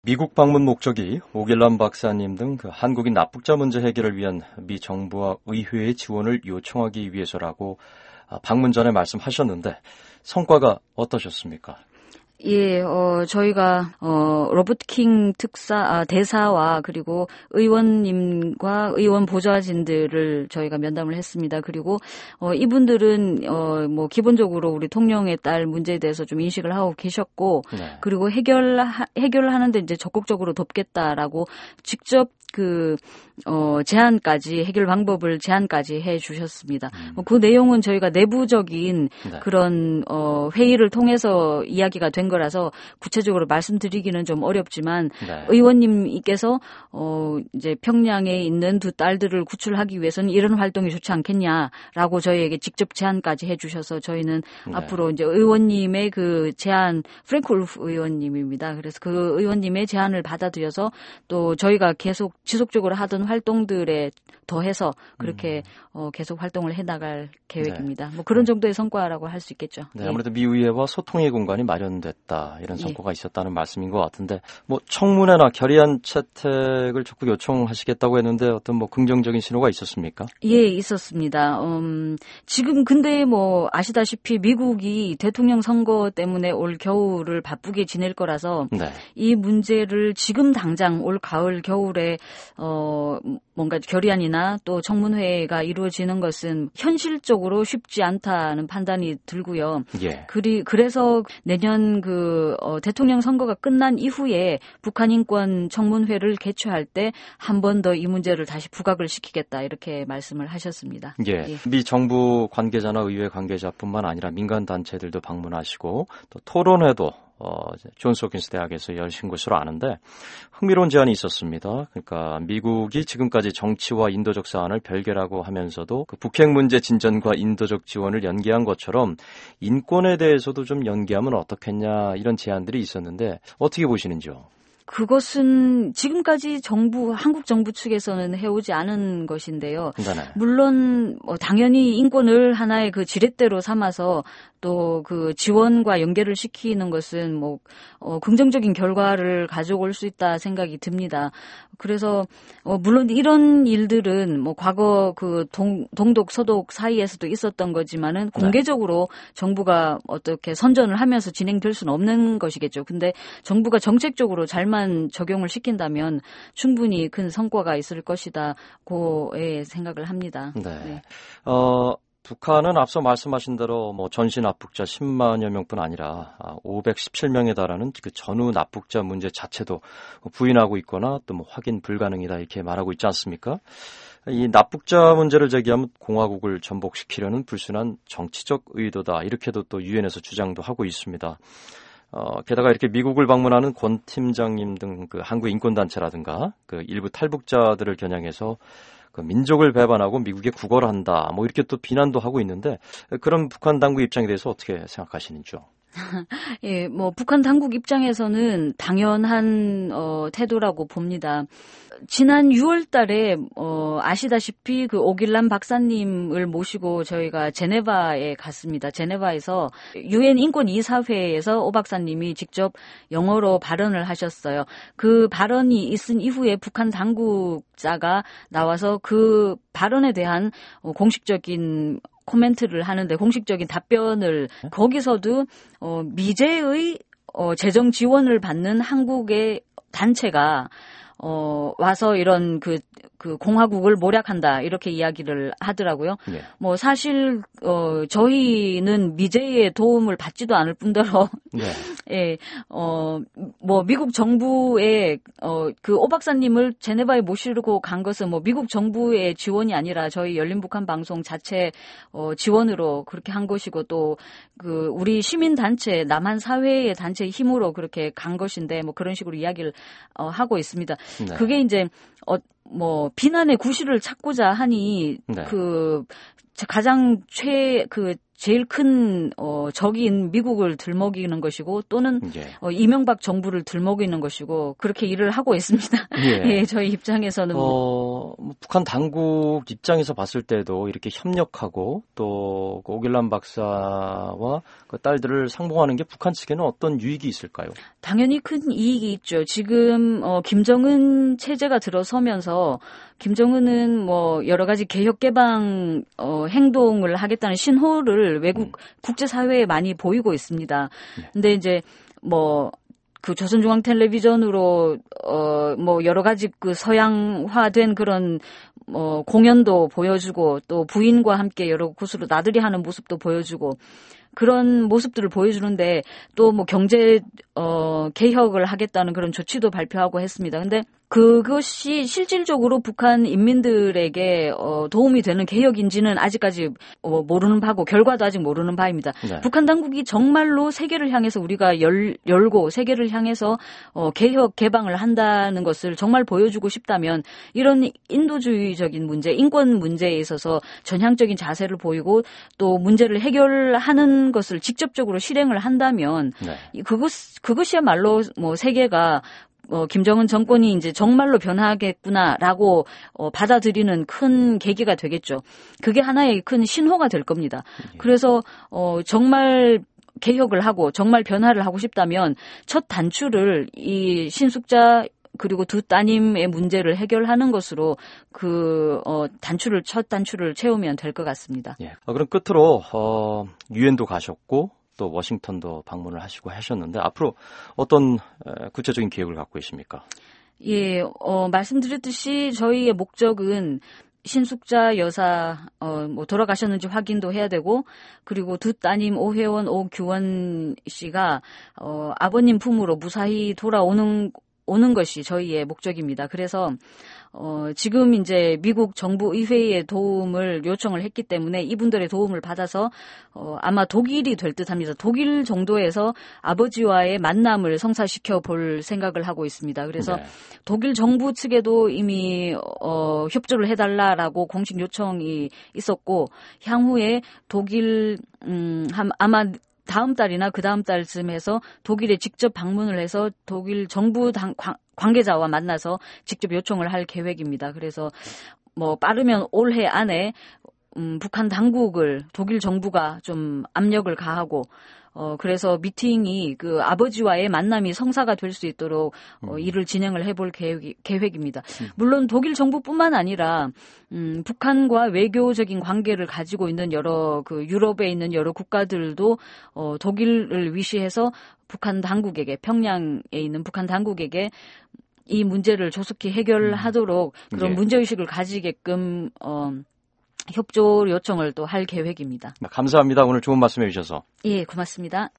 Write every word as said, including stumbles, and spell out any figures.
미국 방문 목적이 오길남 박사님 등 그 한국인 납북자 문제 해결을 위한 미 정부와 의회의 지원을 요청하기 위해서라고 방문 전에 말씀하셨는데 성과가 어떠셨습니까? 예, 어, 저희가, 어, 로버트 킹 특사, 아, 대사와 그리고 의원님과 의원 보좌진들을 저희가 면담을 했습니다. 그리고, 어, 이분들은, 어, 뭐, 기본적으로 우리 통령의 딸 문제에 대해서 좀 인식을 하고 계셨고, 네. 그리고 해결, 해결을 하는데 이제 적극적으로 돕겠다라고 직접 그, 어, 제안까지, 해결 방법을 제안까지 해 주셨습니다. 음. 뭐 그 내용은 저희가 내부적인 네. 그런, 어, 회의를 통해서 이야기가 된 거라서 구체적으로 말씀드리기는 좀 어렵지만, 네. 의원님께서, 어, 이제 평양에 있는 두 딸들을 구출하기 위해서는 이런 활동이 좋지 않겠냐라고 저희에게 직접 제안까지 해 주셔서 저희는 네. 앞으로 이제 의원님의 그 제안, 프랭크 울프 의원님입니다. 그래서 그 의원님의 제안을 받아들여서 또 저희가 계속 지속적으로 하던 활동들에 더해서 그렇게 음. 어, 계속 활동을 해나갈 계획입니다. 네. 뭐 그런 정도의 성과라고 할 수 있겠죠. 네, 아무래도 예. 미 의회와 소통의 공간이 마련됐다 이런 성과가 예. 있었다는 말씀인 것 같은데 뭐 청문회나 결의안 채택을 적극 요청하시겠다고 했는데 어떤 뭐 긍정적인 신호가 있었습니까? 예, 있었습니다. 음, 지금 근데 뭐 아시다시피 미국이 대통령 선거 때문에 올 겨울을 바쁘게 지낼 거라서 네. 이 문제를 지금 당장 올 가을 겨울에 어 뭔가 결의안이나 또 청문회가 이루어지는 것은 현실적으로 쉽지 않다는 판단이 들고요. 예. 그리 그래서 내년 그 어, 대통령 선거가 끝난 이후에 북한 인권 청문회를 개최할 때 한 번 더 이 문제를 다시 부각을 시키겠다 이렇게 말씀을 하셨습니다. 예. 예. 미 정부 관계자나 의회 관계자뿐만 아니라 민간 단체들도 방문하시고 또 토론회도 어, 존스 홉킨스 대학에서 열린 것으로 아는데 흥미로운 제안이 있었습니다. 그러니까 미국이 지금까지 정치와 인도적 사안을 별개라고 하면서도 그 북핵 문제 진전과 인도적 지원을 연계한 것처럼 인권에 대해서도 좀 연계하면 어떻겠냐 이런 제안들이 있었는데 어떻게 보시는지요? 그것은 지금까지 정부, 한국 정부 측에서는 해오지 않은 것인데요. 네네. 물론 뭐 당연히 인권을 하나의 그 지렛대로 삼아서 또 그 지원과 연계를 시키는 것은 뭐 어, 긍정적인 결과를 가져올 수 있다 생각이 듭니다. 그래서 어, 물론 이런 일들은 뭐 과거 그 동, 동독 서독 사이에서도 있었던 거지만은 공개적으로 네. 정부가 어떻게 선전을 하면서 진행될 수는 없는 것이겠죠. 근데 정부가 정책적으로 잘만 적용을 시킨다면 충분히 큰 성과가 있을 것이다고의 생각을 합니다. 네. 네. 어. 북한은 앞서 말씀하신 대로 뭐 전시 납북자 십만여 명뿐 아니라 오백십칠 명에 달하는 그 전후 납북자 문제 자체도 부인하고 있거나 또 뭐 확인 불가능이다 이렇게 말하고 있지 않습니까? 이 납북자 문제를 제기하면 공화국을 전복시키려는 불순한 정치적 의도다 이렇게도 또 유엔에서 주장도 하고 있습니다. 어, 게다가 이렇게 미국을 방문하는 권 팀장님 등 그 한국 인권단체라든가 그 일부 탈북자들을 겨냥해서 그 민족을 배반하고 미국에 구걸한다 뭐 이렇게 또 비난도 하고 있는데 그런 북한 당국 입장에 대해서 어떻게 생각하시는지요? 예, 뭐 북한 당국 입장에서는 당연한 어, 태도라고 봅니다. 지난 유월 달에 어, 아시다시피 그 오길남 박사님을 모시고 저희가 제네바에 갔습니다. 제네바에서 유엔 인권 이사회에서 오 박사님이 직접 영어로 발언을 하셨어요. 그 발언이 있은 이후에 북한 당국자가 나와서 그 발언에 대한 공식적인 코멘트를 하는데 공식적인 답변을 거기서도 어, 미제의 어, 재정 지원을 받는 한국의 단체가 어, 와서 이런 그, 그 공화국을 모략한다 이렇게 이야기를 하더라고요. 네. 뭐 사실 어, 저희는 미제의 도움을 받지도 않을 뿐더러 네. 예, 어, 뭐 미국 정부의 어, 그 오 박사님을 제네바에 모시고 간 것은 뭐 미국 정부의 지원이 아니라 저희 열린 북한 방송 자체 어, 지원으로 그렇게 한 것이고 또 그 우리 시민 단체 남한 사회의 단체의 힘으로 그렇게 간 것인데 뭐 그런 식으로 이야기를 어, 하고 있습니다. 네. 그게 이제 어, 뭐 비난의 구실을 찾고자 하니 네. 그 가장 최 그 제일 큰 어, 적인 미국을 들먹이는 것이고 또는 예. 어, 이명박 정부를 들먹이는 것이고 그렇게 일을 하고 있습니다. 예, 예 저희 입장에서는 어, 뭐 북한 당국 입장에서 봤을 때도 이렇게 협력하고 또 오길란 박사와 그 딸들을 상봉하는 게 북한 측에는 어떤 유익이 있을까요? 당연히 큰 이익이 있죠. 지금 어, 김정은 체제가 들어서면서 김정은은 뭐 여러 가지 개혁 개방 어, 행동을 하겠다는 신호를 외국 음. 국제 사회에 많이 보이고 있습니다. 네. 근데 이제 뭐 그 조선중앙 텔레비전으로 어 뭐 여러 가지 그 서양화된 그런 뭐 공연도 보여주고 또 부인과 함께 여러 곳으로 나들이 하는 모습도 보여주고 그런 모습들을 보여주는데 또 뭐 경제 어 개혁을 하겠다는 그런 조치도 발표하고 했습니다. 근데 그것이 실질적으로 북한 인민들에게 어 도움이 되는 개혁인지는 아직까지 어 모르는 바고 결과도 아직 모르는 바입니다. 네. 북한 당국이 정말로 세계를 향해서 우리가 열, 열고 세계를 향해서 어 개혁 개방을 한다는 것을 정말 보여주고 싶다면 이런 인도주의적인 문제, 인권 문제에 있어서 전향적인 자세를 보이고 또 문제를 해결하는 것을 직접적으로 실행을 한다면 네. 그것 그것이야말로 뭐 세계가 어, 김정은 정권이 이제 정말로 변하겠구나라고 어, 받아들이는 큰 계기가 되겠죠. 그게 하나의 큰 신호가 될 겁니다. 그래서 어, 정말 개혁을 하고 정말 변화를 하고 싶다면 첫 단추를 이 신숙자 그리고 두 따님의 문제를 해결하는 것으로 그 어, 단추를 첫 단추를 채우면 될 것 같습니다. 예. 어, 그럼 끝으로 어, 유엔도 가셨고 또 워싱턴도 방문을 하시고 하셨는데 앞으로 어떤 구체적인 계획을 갖고 계십니까? 예, 어, 말씀드렸듯이 저희의 목적은 신숙자 여사 어, 뭐 돌아가셨는지 확인도 해야 되고 그리고 두 따님 오혜원, 오규원 씨가 어, 아버님 품으로 무사히 돌아오는 오는 것이 저희의 목적입니다. 그래서 어, 지금 이제 미국 정부 의회의 도움을 요청을 했기 때문에 이분들의 도움을 받아서 어, 아마 독일이 될 듯합니다. 독일 정도에서 아버지와의 만남을 성사시켜 볼 생각을 하고 있습니다. 그래서 네. 독일 정부 측에도 이미 어, 협조를 해달라라고 공식 요청이 있었고 향후에 독일 음, 아마 다음 달이나 그 다음 달쯤에서 독일에 직접 방문을 해서 독일 정부 당, 관계자와 만나서 직접 요청을 할 계획입니다. 그래서 뭐 빠르면 올해 안에 음, 북한 당국을 독일 정부가 좀 압력을 가하고 어, 그래서 미팅이 그 아버지와의 만남이 성사가 될 수 있도록 어, 일을 진행을 해볼 계획, 계획입니다. 물론 독일 정부뿐만 아니라 음, 북한과 외교적인 관계를 가지고 있는 여러 그 유럽에 있는 여러 국가들도 어, 독일을 위시해서 북한 당국에게 평양에 있는 북한 당국에게 이 문제를 조속히 해결하도록 그런 예. 문제의식을 가지게끔 어, 협조 요청을 또 할 계획입니다. 감사합니다. 오늘 좋은 말씀해 주셔서. 예, 고맙습니다.